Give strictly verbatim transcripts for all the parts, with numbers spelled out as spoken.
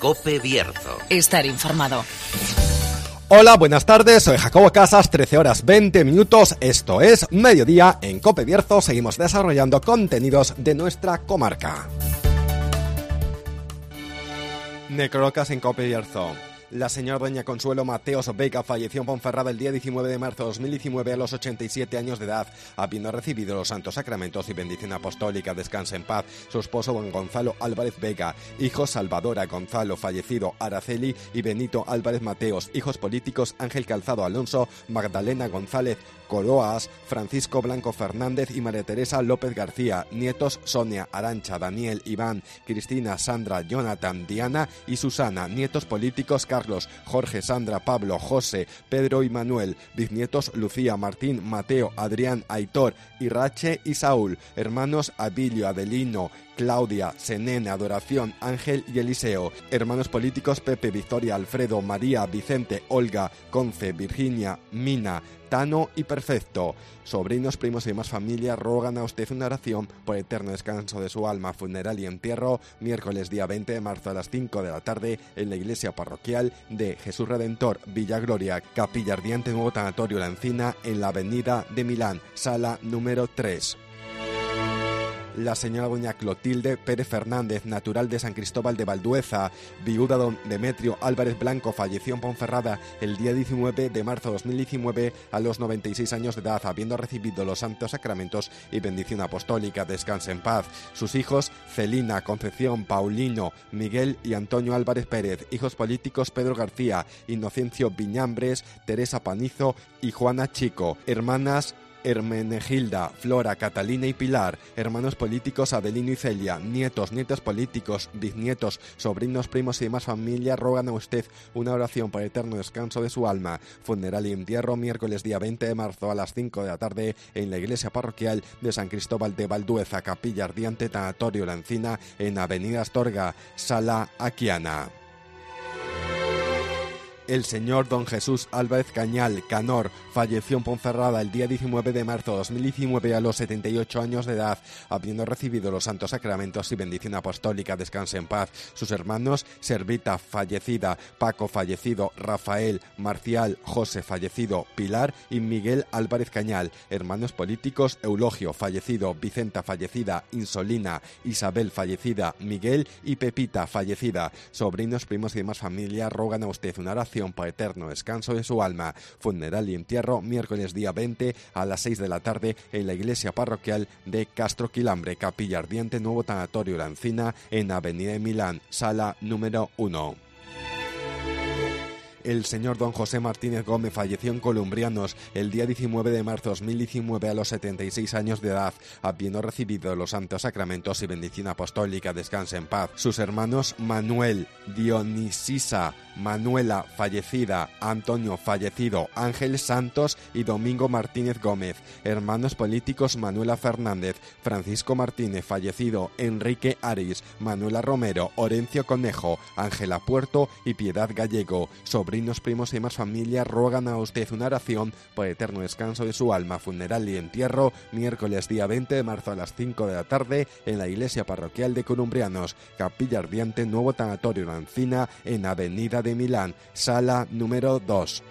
COPE Bierzo. Estar informado. Hola, buenas tardes, soy Jacobo Casas, trece horas veinte minutos, esto es Mediodía en COPE Bierzo. Seguimos desarrollando contenidos de nuestra comarca. Necrológicas en COPE Bierzo. La señora doña Consuelo Mateos Vega falleció en Ponferrada el día diecinueve de marzo de dos mil diecinueve a los ochenta y siete años de edad, habiendo recibido los santos sacramentos y bendición apostólica. Descanse en paz. Su esposo don Gonzalo Álvarez Vega, hijos Salvadora Gonzalo, fallecido, Araceli y Benito Álvarez Mateos, hijos políticos Ángel Calzado Alonso, Magdalena González Coroas, Francisco Blanco Fernández y María Teresa López García, nietos Sonia, Arancha, Daniel, Iván, Cristina, Sandra, Jonathan, Diana y Susana, nietos políticos Carlos, Jorge, Sandra, Pablo, José, Pedro y Manuel, bisnietos Lucía, Martín, Mateo, Adrián, Aitor, Irache y Saúl, hermanos Abilio, Adelino, Claudia, Senén, Adoración, Ángel y Eliseo, hermanos políticos Pepe, Victoria, Alfredo, María, Vicente, Olga, Conce, Virginia, Mina, Tano y Perfecto. Sobrinos, primos y demás familia rogan a usted una oración por eterno descanso de su alma. Funeral y entierro miércoles día veinte de marzo a las cinco de la tarde en la iglesia parroquial de Jesús Redentor, Villa Gloria, Capilla Ardiente, Nuevo Tanatorio La Encina, en la avenida de Milán, sala número tres. La señora doña Clotilde Pérez Fernández, natural de San Cristóbal de Valdueza, viuda don Demetrio Álvarez Blanco, falleció en Ponferrada el día diecinueve de marzo de dos mil diecinueve a los noventa y seis años de edad, habiendo recibido los santos sacramentos y bendición apostólica. Descanse en paz. Sus hijos Celina, Concepción, Paulino, Miguel y Antonio Álvarez Pérez, hijos políticos Pedro García, Inocencio Viñambres, Teresa Panizo y Juana Chico, hermanas Hermenegilda, Flora, Catalina y Pilar, hermanos políticos Adelino y Celia, nietos, nietos políticos, bisnietos, sobrinos, primos y demás familia rogan a usted una oración para el eterno descanso de su alma. Funeral y entierro miércoles día veinte de marzo a las cinco de la tarde en la iglesia parroquial de San Cristóbal de Valdueza, Capilla Ardiente, Tanatorio La Encina, en Avenida Astorga, Sala Aquiana. El señor don Jesús Álvarez Cañal, Canor, falleció en Ponferrada el día diecinueve de marzo de dos mil diecinueve a los setenta y ocho años de edad, habiendo recibido los santos sacramentos y bendición apostólica. Descanse en paz. Sus hermanos Servita, fallecida, Paco, fallecido, Rafael, Marcial, José, fallecido, Pilar y Miguel Álvarez Cañal, hermanos políticos Eulogio, fallecido, Vicenta, fallecida, Insolina, Isabel, fallecida, Miguel y Pepita, fallecida. Sobrinos, primos y demás familia rogan a usted una oración para eterno descanso de su alma. Funeral y entierro miércoles día veinte a las seis de la tarde en la iglesia parroquial de Castro Quilambre, Capilla Ardiente, Nuevo Tanatorio La Encina, en Avenida de Milán, sala número uno. El señor don José Martínez Gómez falleció en Columbrianos el día diecinueve de marzo de dos mil diecinueve a los setenta y seis años de edad, habiendo recibido los santos sacramentos y bendición apostólica. Descanse en paz. Sus hermanos Manuel, Dionisisa, Manuela, fallecida, Antonio, fallecido, Ángel Santos y Domingo Martínez Gómez, hermanos políticos Manuela Fernández, Francisco Martínez, fallecido, Enrique Aris, Manuela Romero, Orencio Conejo, Ángela Puerto y Piedad Gallego. Sobrinos, primos y demás familia rogan a usted una oración por eterno descanso de su alma. Funeral y entierro miércoles día veinte de marzo a las cinco de la tarde en la iglesia parroquial de Columbrianos, Capilla Ardiente, Nuevo Tanatorio La Encina, en Avenida de Milán, sala número dos.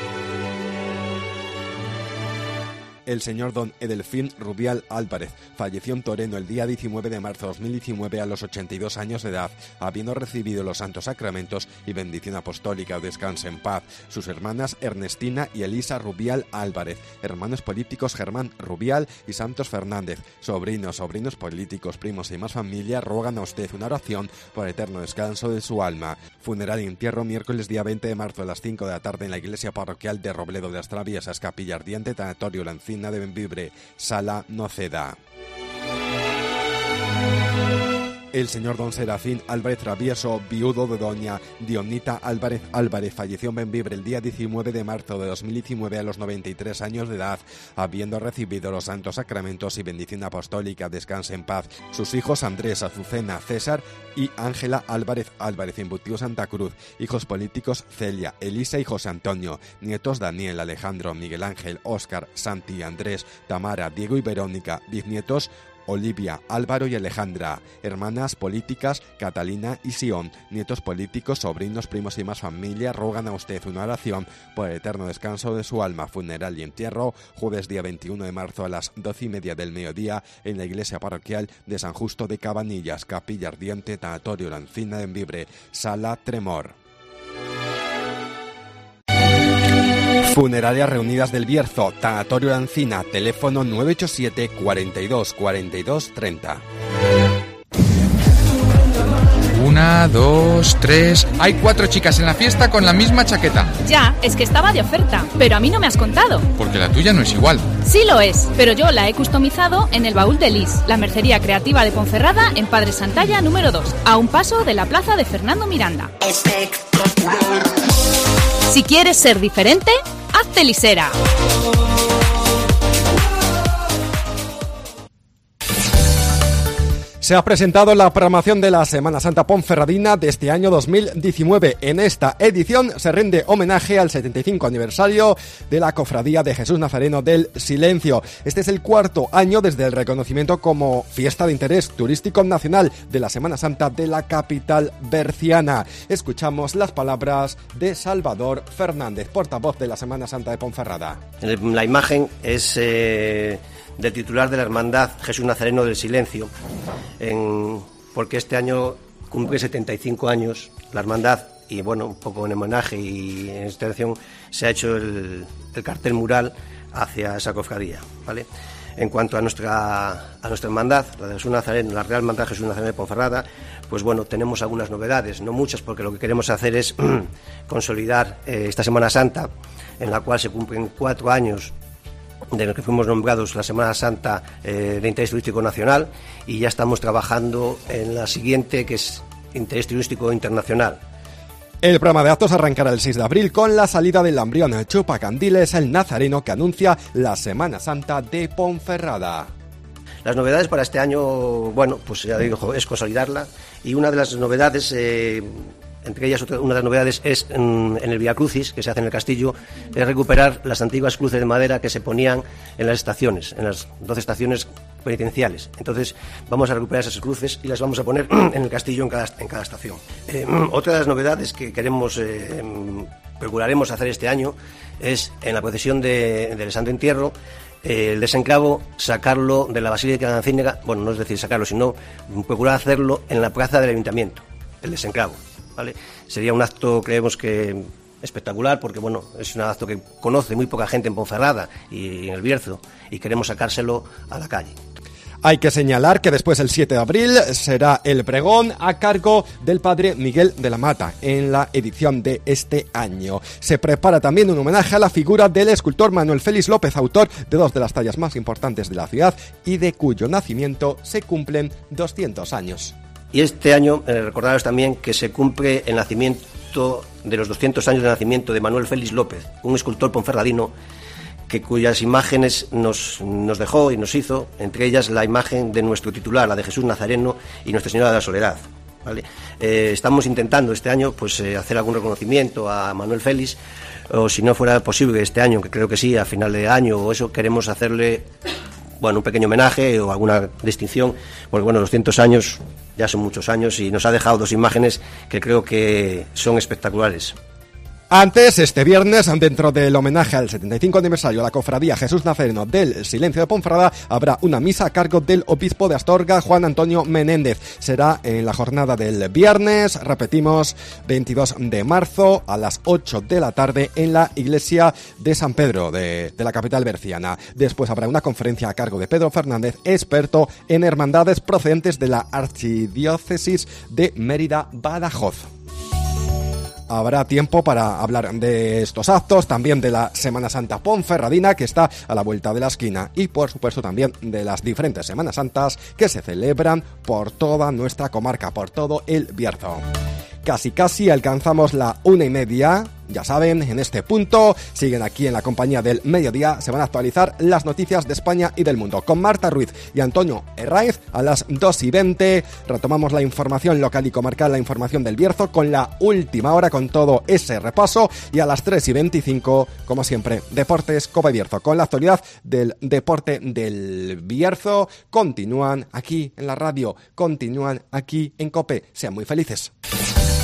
El señor don Edelfín Rubial Álvarez falleció en Toreno el día diecinueve de marzo de dos mil diecinueve a los ochenta y dos años de edad, habiendo recibido los santos sacramentos y bendición apostólica. Descanse en paz. Sus hermanas Ernestina y Elisa Rubial Álvarez, hermanos políticos Germán Rubial y Santos Fernández, sobrinos, sobrinos políticos, primos y más familia rogan a usted una oración por eterno descanso de su alma. Funeral y entierro miércoles día veinte de marzo a las cinco de la tarde en la iglesia parroquial de Robledo de las Traviesas, Capilla Ardiente, Tanatorio La Encina de Bembibre, sala Noceda. El señor don Serafín Álvarez Travieso, viudo de doña Dionita Álvarez Álvarez, falleció en Bembibre el día diecinueve de marzo de dos mil diecinueve a los noventa y tres años de edad, habiendo recibido los santos sacramentos y bendición apostólica. Descanse en paz. Sus hijos Andrés, Azucena, César y Ángela Álvarez Álvarez, embutió Santa Cruz, hijos políticos Celia, Elisa y José Antonio, nietos Daniel, Alejandro, Miguel Ángel, Óscar, Santi, Andrés, Tamara, Diego y Verónica, bisnietos Olivia, Álvaro y Alejandra, hermanas políticas Catalina y Sion, nietos políticos, sobrinos, primos y más familia, rogan a usted una oración por el eterno descanso de su alma, funeral y entierro, jueves día veintiuno de marzo a las doce y media del mediodía en la iglesia parroquial de San Justo de Cabanillas, Capilla Ardiente, Tanatorio La Encina de Envibre, Sala Tremor. Funerarias Reunidas del Bierzo, Tanatorio La Encina, teléfono nueve ocho siete, cuarenta y dos, cuarenta y dos, treinta. Una, dos, tres... Hay cuatro chicas en la fiesta con la misma chaqueta. Ya, es que estaba de oferta, pero a mí no me has contado. Porque la tuya no es igual. Sí lo es, pero yo la he customizado en el Baúl de Lis, la mercería creativa de Ponferrada en Padre Santalla número dos, a un paso de la plaza de Fernando Miranda. Si quieres ser diferente, hazte lisera. Se ha presentado la programación de la Semana Santa Ponferradina de este año dos mil diecinueve. En esta edición se rinde homenaje al setenta y cinco aniversario de la Cofradía de Jesús Nazareno del Silencio. Este es el cuarto año desde el reconocimiento como fiesta de interés turístico nacional de la Semana Santa de la capital berciana. Escuchamos las palabras de Salvador Fernández, portavoz de la Semana Santa de Ponferrada. La imagen es eh, del titular de la Hermandad Jesús Nazareno del Silencio, en, porque este año cumple setenta y cinco años la hermandad y bueno, un poco en homenaje y en esta edición se ha hecho el, el cartel mural hacia esa cofradía, ¿vale? En cuanto a nuestra a nuestra hermandad, la de Jesús Nazareno, la Real Hermandad Jesús Nazareno de Ponferrada, pues bueno, tenemos algunas novedades, no muchas, porque lo que queremos hacer es consolidar eh, esta Semana Santa, en la cual se cumplen cuatro años de los que fuimos nombrados la Semana Santa eh, de Interés Turístico Nacional, y ya estamos trabajando en la siguiente, que es Interés Turístico Internacional. El programa de actos arrancará el seis de abril con la salida del Lambrión Chupacandiles, el nazareno que anuncia la Semana Santa de Ponferrada. Las novedades para este año, bueno, pues ya digo, es consolidarla, y una de las novedades... Eh, Entre ellas, otra, una de las novedades es en, en el Vía Crucis, que se hace en el castillo, es recuperar las antiguas cruces de madera que se ponían en las estaciones, en las doce estaciones penitenciales. Entonces, vamos a recuperar esas cruces y las vamos a poner en el castillo en cada, en cada estación. Eh, otra de las novedades que queremos, eh, procuraremos hacer este año, es en la procesión de, del Santo Entierro, eh, el desenclavo, sacarlo de la Basílica de la Encínaga, bueno, no es decir sacarlo, sino procurar hacerlo en la plaza del Ayuntamiento, el desenclavo. ¿Vale? Sería un acto, creemos que espectacular, porque bueno, es un acto que conoce muy poca gente en Ponferrada y en el Bierzo, y queremos sacárselo a la calle. Hay que señalar que después, el siete de abril, será el pregón a cargo del padre Miguel de la Mata en la edición de este año. Se prepara también un homenaje a la figura del escultor Manuel Félix López, autor de dos de las tallas más importantes de la ciudad y de cuyo nacimiento se cumplen doscientos años. Y este año, eh, recordaros también que se cumple el nacimiento de los doscientos años de nacimiento de Manuel Félix López, un escultor ponferradino que cuyas imágenes nos, nos dejó y nos hizo, entre ellas la imagen de nuestro titular, la de Jesús Nazareno y Nuestra Señora de la Soledad, ¿vale? Eh, estamos intentando este año pues eh, hacer algún reconocimiento a Manuel Félix, o si no fuera posible este año, que creo que sí, a final de año o eso, queremos hacerle bueno, un pequeño homenaje o alguna distinción, porque bueno, doscientos años ya son muchos años y nos ha dejado dos imágenes que creo que son espectaculares. Antes, este viernes, dentro del homenaje al setenta y cinco aniversario a la Cofradía Jesús Nazareno del Silencio de Ponferrada, habrá una misa a cargo del obispo de Astorga, Juan Antonio Menéndez. Será en la jornada del viernes, repetimos, veintidós de marzo, a las ocho de la tarde, en la iglesia de San Pedro, de, de la capital berciana. Después habrá una conferencia a cargo de Pedro Fernández, experto en hermandades procedentes de la Archidiócesis de Mérida-Badajoz. Habrá tiempo para hablar de estos actos, también de la Semana Santa Ponferradina, que está a la vuelta de la esquina, y por supuesto también de las diferentes Semanas Santas que se celebran por toda nuestra comarca, por todo el Bierzo. Casi casi alcanzamos la una y media Ya saben, en este punto siguen aquí en la compañía del mediodía, se van a actualizar las noticias de España y del mundo. Con Marta Ruiz y Antonio Herráez a las dos y veinte retomamos la información local y comarcal, la información del Bierzo con la última hora, con todo ese repaso, y a las tres y veinticinco, como siempre, Deportes Cope Bierzo, con la actualidad del deporte del Bierzo. Continúan aquí en la radio, continúan aquí en Cope. Sean muy felices.